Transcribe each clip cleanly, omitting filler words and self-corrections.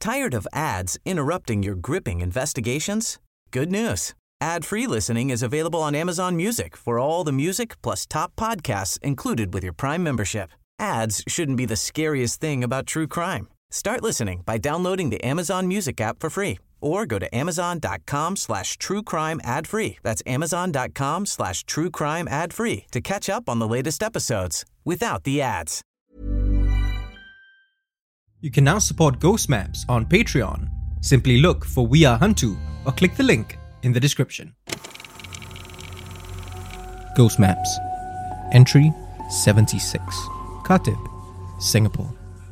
Tired of ads interrupting your gripping investigations? Good news. Ad-free listening is available on Amazon Music for all the music plus top podcasts included with your Prime membership. Ads shouldn't be the scariest thing about true crime. Start listening by downloading the Amazon Music app for free or go to amazon.com/truecrime ad-free. That's amazon.com/truecrime ad-free to catch up on the latest episodes without the ads. You can now support Ghost Maps on Patreon. Simply look for We Are Hantu or click the link in the description. Ghost Maps. Entry 76. Katib, Singapore.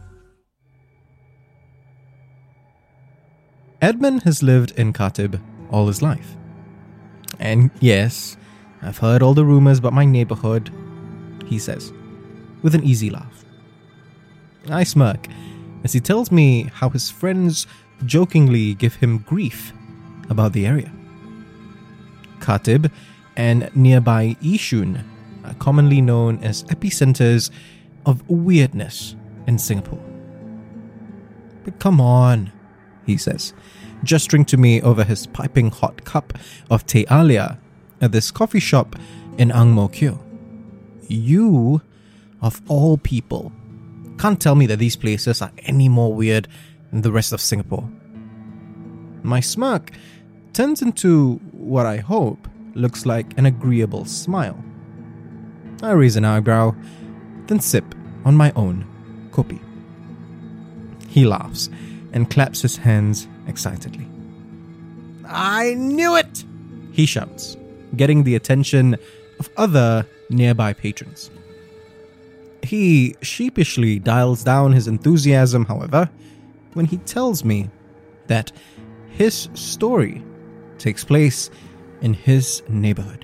Edmund has lived in Katib all his life. And yes, I've heard all the rumors about my neighborhood, he says, with an easy laugh. I smirk as he tells me how his friends jokingly give him grief about the area. Katib and nearby Yishun are commonly known as epicenters of weirdness in Singapore. But come on, he says, gesturing to me over his piping hot cup of teh alia at this coffee shop in Ang Mo Kio. You, of all people, can't tell me that these places are any more weird than the rest of Singapore. My smirk turns into what I hope looks like an agreeable smile. I raise an eyebrow, then sip on my own kopi. He laughs and claps his hands excitedly. I knew it! He shouts, getting the attention of other nearby patrons. He sheepishly dials down his enthusiasm, however, when he tells me that his story takes place in his neighborhood.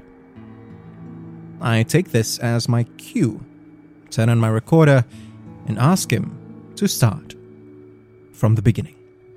I take this as my cue, turn on my recorder, and ask him to start from the beginning.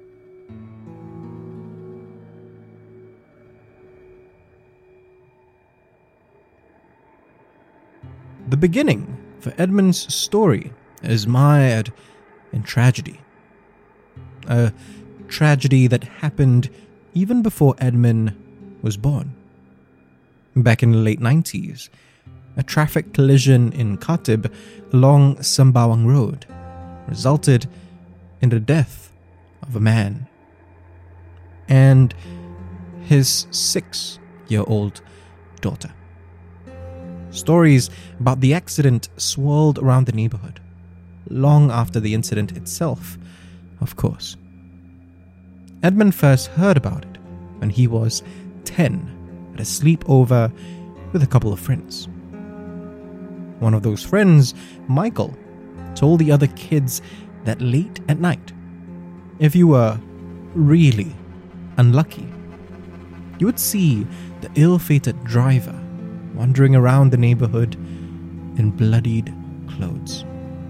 The beginning for Edmund's story is mired in tragedy. A tragedy that happened even before Edmund was born. Back in the late 90s, a traffic collision in Katib along Sembawang Road resulted in the death of a man and his 6-year-old daughter. Stories about the accident swirled around the neighborhood, long after the incident itself, of course. Edmund first heard about it when he was 10 at a sleepover with a couple of friends. One of those friends, Michael, told the other kids that late at night, if you were really unlucky, you would see the ill-fated driver wandering around the neighborhood in bloodied clothes.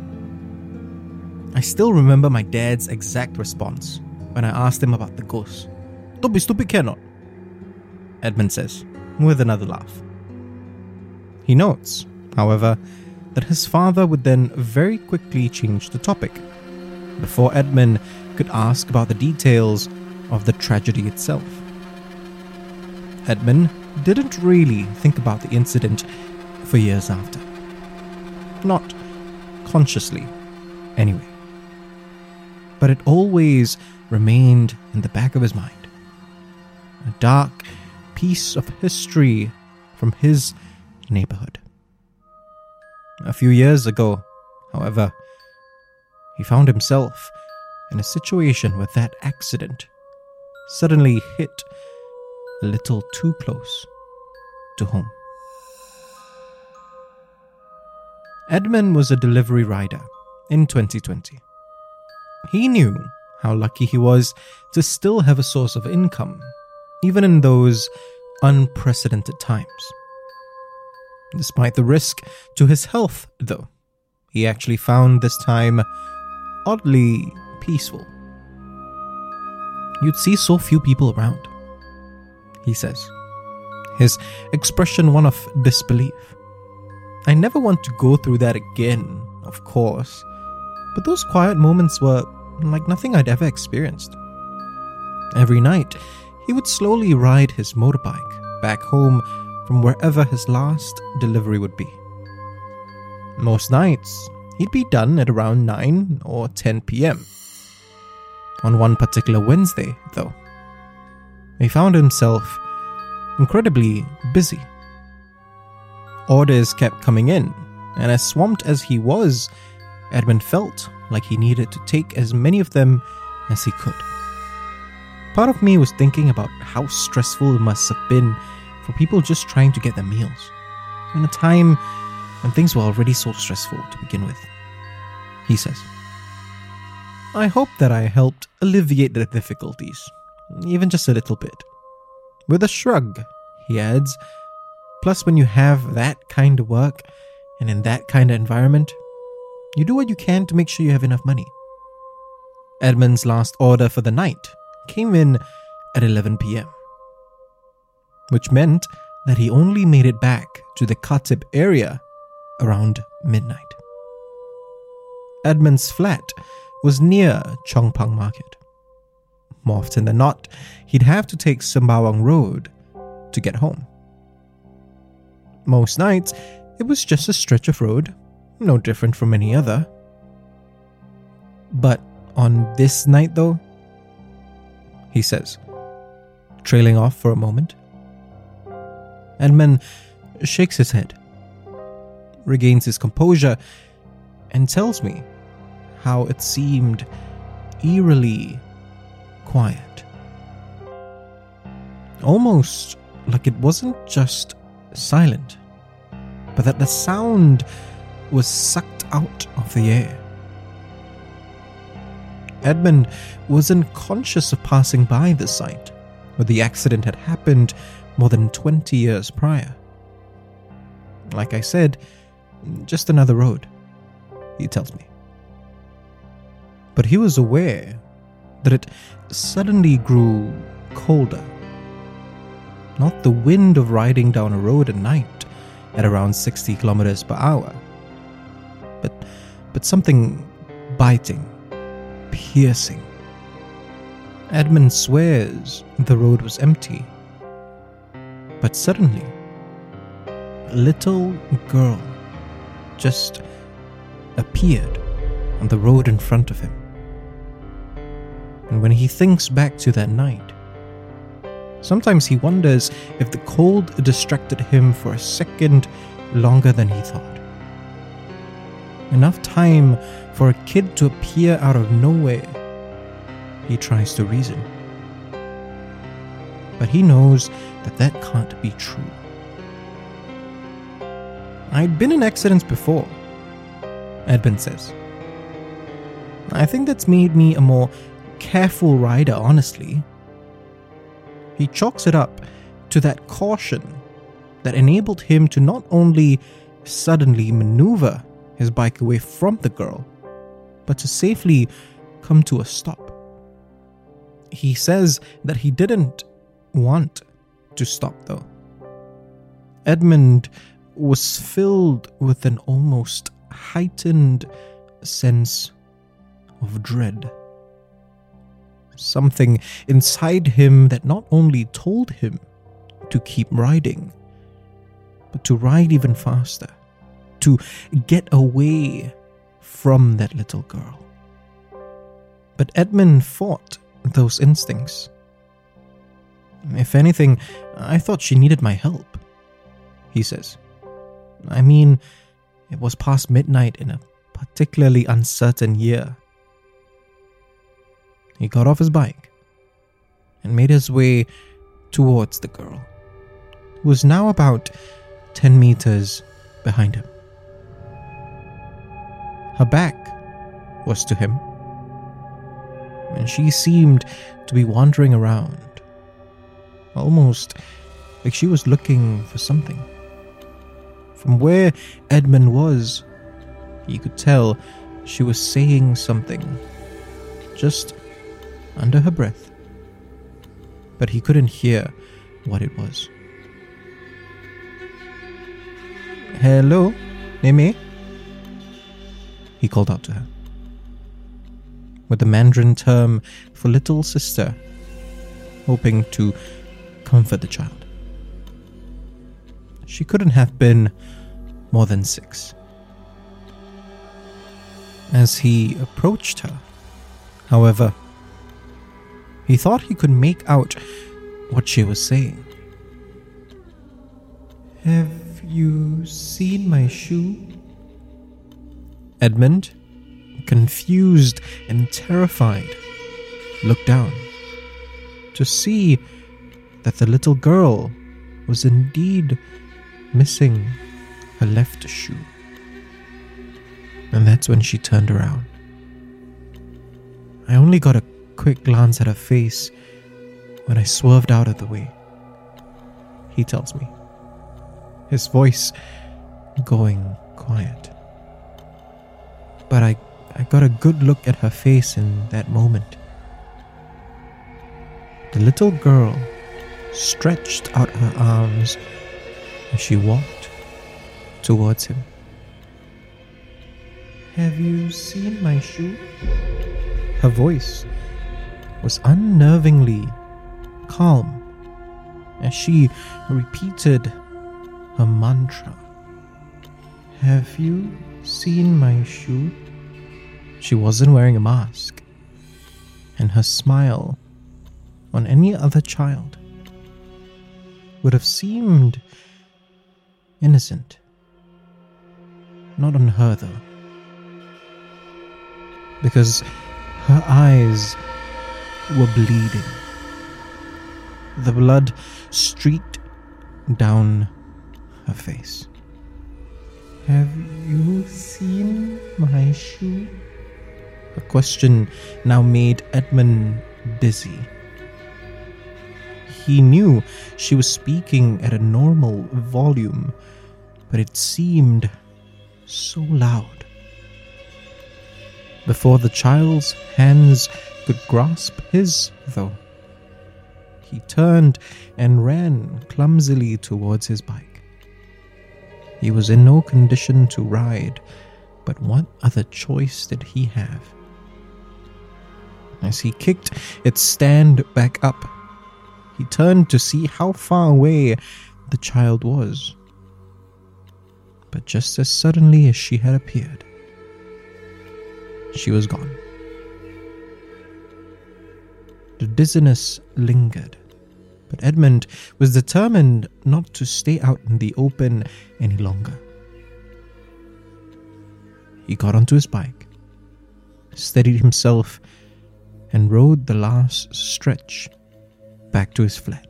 I still remember my dad's exact response when I asked him about the ghost. Don't be stupid, cannot, Edmund says, with another laugh. He notes, however, that his father would then very quickly change the topic before Edmund could ask about the details of the tragedy itself. Edmund didn't really think about the incident for years after. Not consciously, anyway. But it always remained in the back of his mind. A dark piece of history from his neighborhood. A few years ago, however, he found himself in a situation where that accident suddenly hit a little too close to home. Edmund was a delivery rider in 2020. He knew how lucky he was to still have a source of income, even in those unprecedented times. Despite the risk to his health, though, he actually found this time oddly peaceful. You'd see so few people around, he says, his expression one of disbelief. I never want to go through that again, of course, but those quiet moments were like nothing I'd ever experienced. Every night, he would slowly ride his motorbike back home from wherever his last delivery would be. Most nights, he'd be done at around 9 or 10 p.m. On one particular Wednesday, though, he found himself incredibly busy. Orders kept coming in, and as swamped as he was, Edmund felt like he needed to take as many of them as he could. Part of me was thinking about how stressful it must have been for people just trying to get their meals, in a time when things were already so stressful to begin with. He says, I hope that I helped alleviate the difficulties, even just a little bit. With a shrug, he adds, plus when you have that kind of work and in that kind of environment, you do what you can to make sure you have enough money. Edmund's last order for the night came in at 11 p.m., which meant that he only made it back to the Khatib area around midnight. Edmund's flat was near Chongpang Market. More often than not, he'd have to take Sembawang Road to get home. Most nights, it was just a stretch of road, no different from any other. But on this night though, he says, trailing off for a moment. Edmund shakes his head, regains his composure, and tells me how it seemed eerily quiet. Almost like it wasn't just silent, but that the sound was sucked out of the air. Edmund wasn't conscious of passing by the site where the accident had happened more than 20 years prior. Like I said, just another road, he tells me. But he was aware that it suddenly grew colder. Not the wind of riding down a road at night at around 60 kilometers per hour, but something biting, piercing. Edmund swears the road was empty, but suddenly, a little girl just appeared on the road in front of him. And when he thinks back to that night, sometimes he wonders if the cold distracted him for a second longer than he thought. Enough time for a kid to appear out of nowhere, he tries to reason. But he knows that that can't be true. I'd been in accidents before, Edmund says. I think that's made me a more careful rider, honestly. He chalks it up to that caution that enabled him to not only suddenly maneuver his bike away from the girl, but to safely come to a stop. He says that he didn't want to stop though. Edmund was filled with an almost heightened sense of dread. Something inside him that not only told him to keep riding, but to ride even faster, to get away from that little girl. But Edmund fought those instincts. If anything, I thought she needed my help, he says. I mean, it was past midnight in a particularly uncertain year. He got off his bike and made his way towards the girl, who was now about 10 meters behind him. Her back was to him, and she seemed to be wandering around, almost like she was looking for something. From where Edmund was, he could tell she was saying something, just under her breath, but he couldn't hear what it was. Hello, Neme? He called out to her. with the Mandarin term for little sister, hoping to comfort the child. She couldn't have been more than 6. As he approached her, however, he thought he could make out what she was saying. "Have you seen my shoe?" Edmund, confused and terrified, looked down to see that the little girl was indeed missing her left shoe. And that's when she turned around. I only got a quick glance at her face when I swerved out of the way, he tells me, his voice going quiet. But I got a good look at her face in that moment. The little girl stretched out her arms as she walked towards him. "Have you seen my shoe?" Her voice was unnervingly calm as she repeated her mantra. "Have you seen my shoe?" She wasn't wearing a mask, and her smile on any other child would have seemed innocent. Not on her, though, because her eyes were bleeding. The blood streaked down her face. "Have you seen my shoe?" Her question now made Edmund dizzy. He knew she was speaking at a normal volume, but it seemed so loud. Before the child's hands could grasp his, though, he turned and ran clumsily towards his bike. He was in no condition to ride, but what other choice did he have? As he kicked its stand back up, he turned to see how far away the child was. But just as suddenly as she had appeared, she was gone. The dizziness lingered, but Edmund was determined not to stay out in the open any longer. He got onto his bike, steadied himself, and rode the last stretch back to his flat.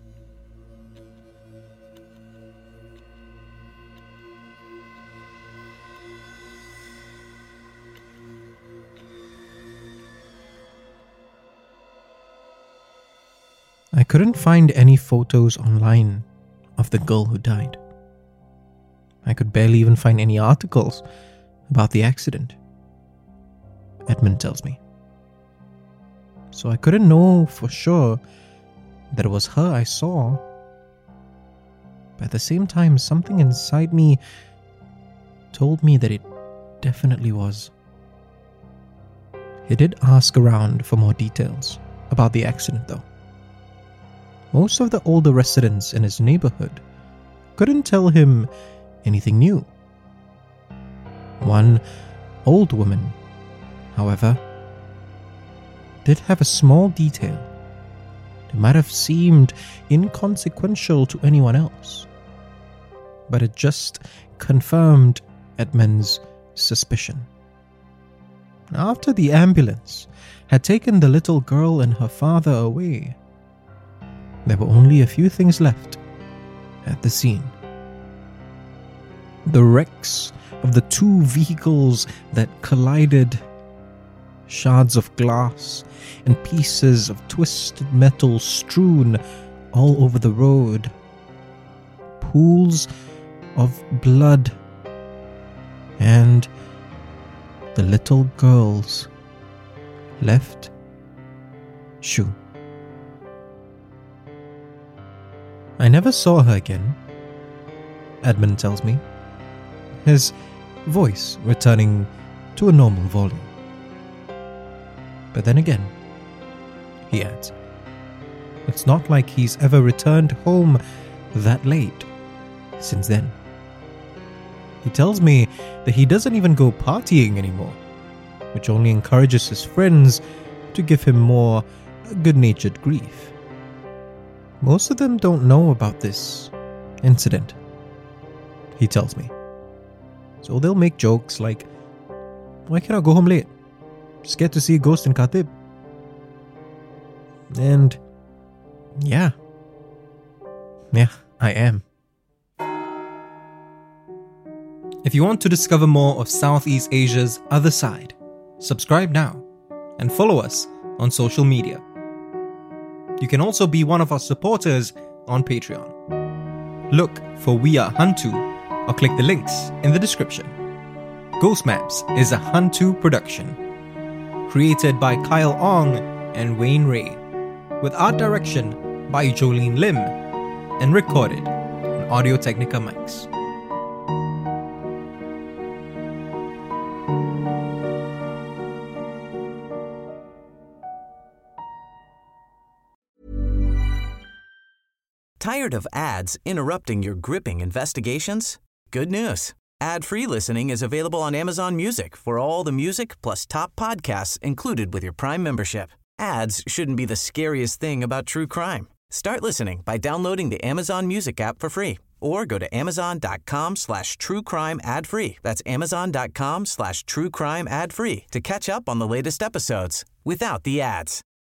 I couldn't find any photos online of the girl who died. I could barely even find any articles about the accident, Edmund tells me. So I couldn't know for sure that it was her I saw. But at the same time, something inside me told me that it definitely was. He did ask around for more details about the accident, though. Most of the older residents in his neighborhood couldn't tell him anything new. One old woman, however, did have a small detail that might have seemed inconsequential to anyone else, but it just confirmed Edmund's suspicion. After the ambulance had taken the little girl and her father away, there were only a few things left at the scene. The wrecks of the 2 vehicles that collided, shards of glass and pieces of twisted metal strewn all over the road, pools of blood, and the little girl's left shoe. I never saw her again, Edmund tells me, his voice returning to a normal volume. But then again, he adds, it's not like he's ever returned home that late since then. He tells me that he doesn't even go partying anymore, which only encourages his friends to give him more good-natured grief. Most of them don't know about this incident, he tells me. So they'll make jokes like, why can't I go home late? Scared to see a ghost in Khatib. And yeah, I am. If you want to discover more of Southeast Asia's other side, subscribe now and follow us on social media. You can also be one of our supporters on Patreon. Look for We Are Hantu or click the links in the description. Ghost Maps is a Hantu production, created by Kyle Ong and Wayne Ray, with art direction by Jolene Lim, and recorded on Audio-Technica mics. Tired of ads interrupting your gripping investigations? Good news. Ad-free listening is available on Amazon Music for all the music plus top podcasts included with your Prime membership. Ads shouldn't be the scariest thing about true crime. Start listening by downloading the Amazon Music app for free or go to amazon.com/truecrime ad-free. That's amazon.com/truecrime ad-free to catch up on the latest episodes without the ads.